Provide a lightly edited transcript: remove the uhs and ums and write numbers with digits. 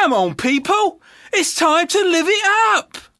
Come on, people. It's time to live it up.